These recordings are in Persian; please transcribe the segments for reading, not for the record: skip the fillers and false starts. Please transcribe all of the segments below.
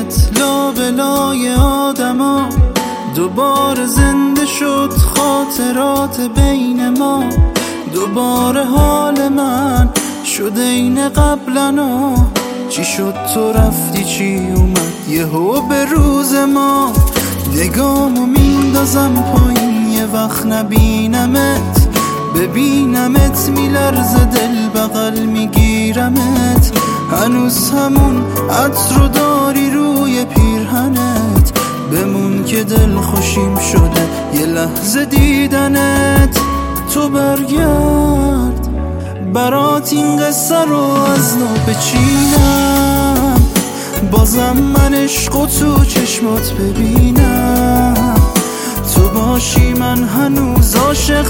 عشقت لابلای آدما دوباره زنده شد خاطرات بین ما. دوباره حال من شد این قبلنا. چی شد تو رفتی چی اومد یهو به روز ما. نگامو میندازم پایین یه وقت نبینمت. ببینمت میلرزه دل بغل میگیرمت. هنوز همون عطر رو داری روی پیرهنت. بمون که دل خوشیم شده یه لحظه دیدنت. تو برگرد برات این قصه رو از نو بچینم. بازم من عشقو تو چشمات ببینم. تو باشی من هنوز عاشق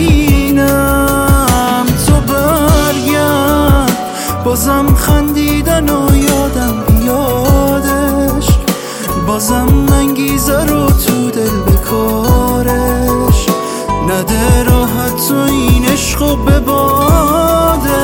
ترینم. تو برگرد بازم خندیدن و یادم بیادش. بازم انگیزه رو تو دل بکارش. نده راحت تو این عشقو به بادش.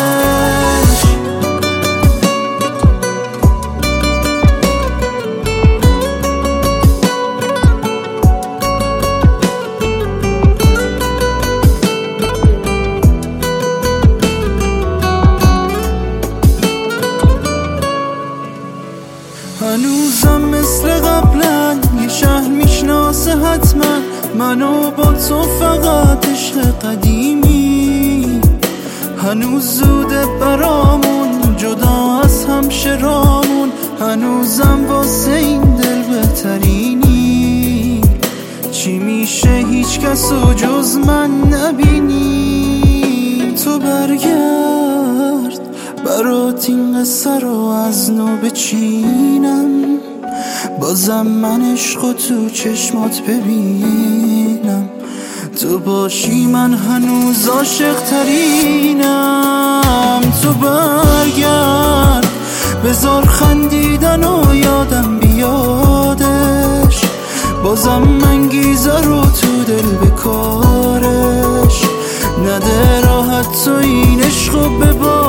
هنوزم مثل قبلا یه شهر میشناسه حتما منو با تو فقط عشق قدیمی. هنوز زوده برامون جدا از همشرامون. هنوزم واسه این دل بهترینی. چی میشه هیچ کسو جز من نبینی. تو برگرد برات این قصه رو از نو بچینم. بازم من عشقو تو چشمات ببینم. تو باشی من هنوز عاشق ترینم. تو برگرد بذار خندیدن و یادم بیادش. بازم انگیزه رو تو دل بکارش. نده راحت تو این عشقو ببار.